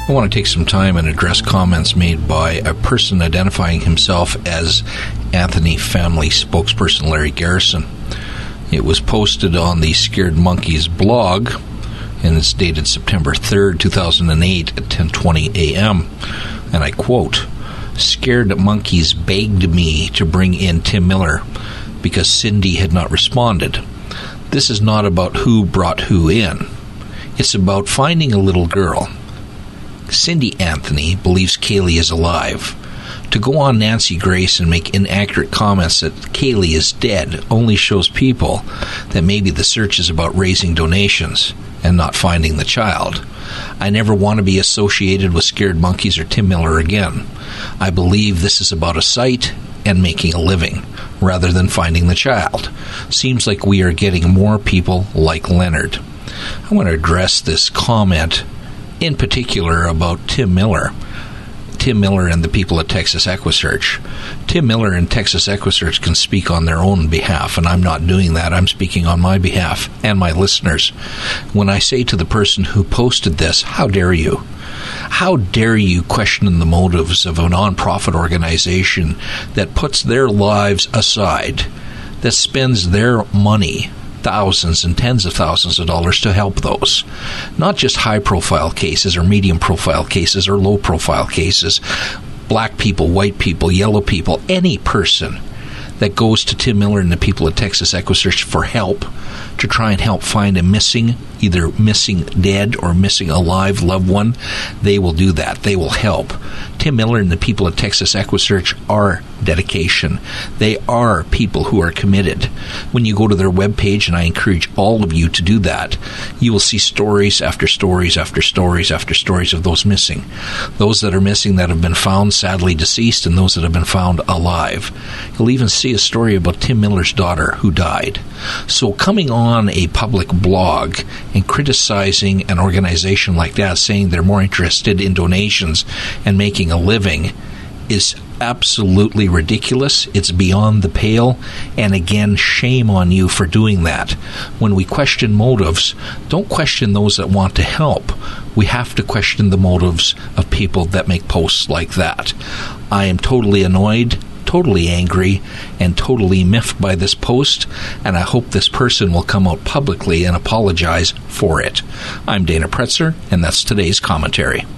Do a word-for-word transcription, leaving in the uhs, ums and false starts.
I want to take some time and address comments made by a person identifying himself as Anthony family spokesperson Larry Garrison. It was posted on the Scared Monkeys blog, and it's dated September third, two thousand eight at ten twenty a.m. And I quote, "Scared Monkeys begged me to bring in Tim Miller because Cindy had not responded. This is not about who brought who in. It's about finding a little girl. Cindy Anthony believes Kaylee is alive. To go on Nancy Grace and make inaccurate comments that Kaylee is dead only shows people that maybe the search is about raising donations and not finding the child. I never want to be associated with Scared Monkeys or Tim Miller again. I believe this is about a site and making a living, rather than finding the child. Seems like we are getting more people like Leonard." I want to address this comment in particular about Tim Miller. Tim Miller and the people at Texas EquiSearch. Tim Miller and Texas EquiSearch can speak on their own behalf, and I'm not doing that. I'm speaking on my behalf and my listeners. When I say to the person who posted this, how dare you? How dare you question the motives of a nonprofit organization that puts their lives aside, that spends their money, thousands and tens of thousands of dollars, to help those. Not just high-profile cases or medium-profile cases or low-profile cases. Black people, white people, yellow people, any person that goes to Tim Miller and the people at Texas EquiSearch for help, to try and help find a missing, either missing dead or missing alive loved one, they will do that. They will help. Tim Miller and the people at Texas EquiSearch are dedication. They are people who are committed. When you go to their webpage, and I encourage all of you to do that, you will see stories after stories after stories after stories of those missing. Those that are missing that have been found sadly deceased, and those that have been found alive. You'll even see a story about Tim Miller's daughter who died. So coming on a public blog and criticizing an organization like that, saying they're more interested in donations and making a living, is absolutely ridiculous. It's beyond the pale, and again, shame on you for doing that. When we question motives, don't question those that want to help. We have to question the motives of people that make posts like that. I am totally annoyed, totally angry, and totally miffed by this post, and I hope this person will come out publicly and apologize for it. I'm Dana Pretzer, and that's today's commentary.